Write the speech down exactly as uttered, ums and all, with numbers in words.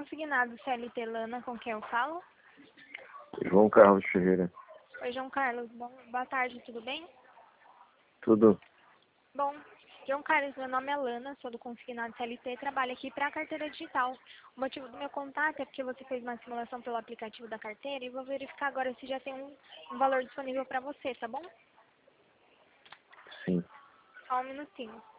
Consignado C L T Lana, com quem eu falo? João Carlos Ferreira. Oi, João Carlos. Bom, boa tarde, tudo bem? Tudo. Bom, João Carlos, meu nome é Lana, sou do Consignado C L T e trabalho aqui para a carteira digital. O motivo do meu contato é porque você fez uma simulação pelo aplicativo da carteira e vou verificar agora se já tem um, um valor disponível para você, tá bom? Sim. Só um minutinho.